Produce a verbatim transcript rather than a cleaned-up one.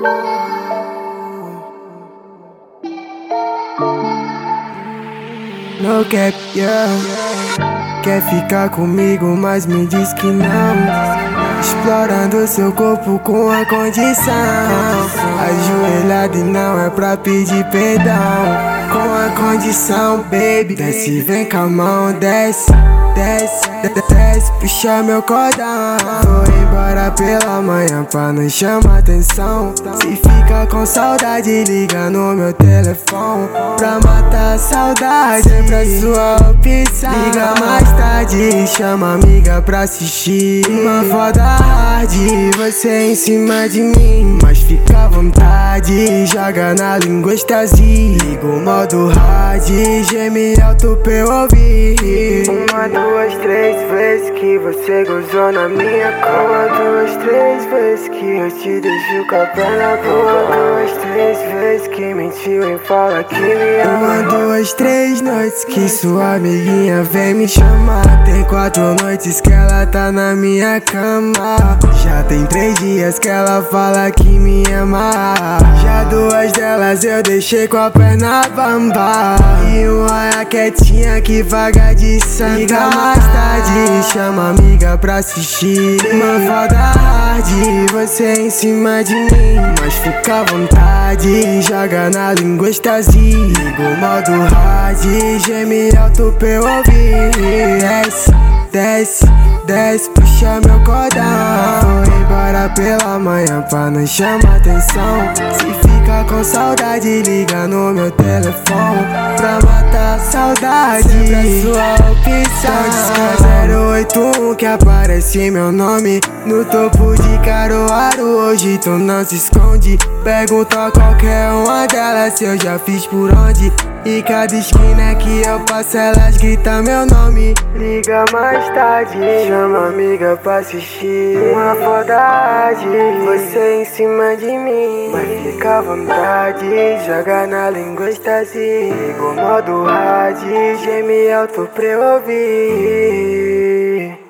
No cap, yeah. Quer ficar comigo, mas me diz que não. Explorando seu corpo com a condição. Ajoelhado e não é pra pedir perdão. Com a condição, baby. Desce, vem com a mão, desce. Desce, desce, puxa meu cordão. Vou embora pela manhã pra não chamar atenção. Se fica com saudade, liga no meu telefone. Pra matar a saudade, sempre a sua opção. Liga mais tarde, chama amiga pra assistir uma foda hard, você em cima de mim. Mas fica à vontade, joga na língua êxtase. Liga o modo hard, geme alto pra eu ouvir. Uma, duas, três vezes que você gozou na minha cama. Uma, duas, três vezes que eu te deixo com a perna boa. Uma, duas, três vezes que mentiu e fala que me ama. Uma, duas, três noites que sua amiguinha vem me chamar. Tem quatro noites que ela tá na minha cama. Já tem três dias que ela fala que me ama. Já duas delas eu deixei com a perna bamba. E uma é a quietinha que vaga de sangue. Liga mais tarde, chama amiga pra assistir uma foda hard, você em cima de mim. Mas fica à vontade, joga na língua êxtase. Liga o modo hard, geme alto pra eu ouvir. Desce, desce, desce, puxa meu cordão. Vou embora pela manhã pra não chamar atenção. Se fica com saudade, liga no meu telefone. Pra matar a saudade, sempre a sua opção. zero oito um que aparece meu nome no topo de Caruaru. Hoje tu não se esconde. Pergunta a qualquer uma delas se eu já fiz por onde. E cada esquina que eu passo elas gritam meu nome. Liga mais tarde, chama amiga pra assistir uma foda hard, você em cima de mim. Mas fica à vontade, joga na língua êxtase. Liga o modo hard, geme alto pra eu ouvir.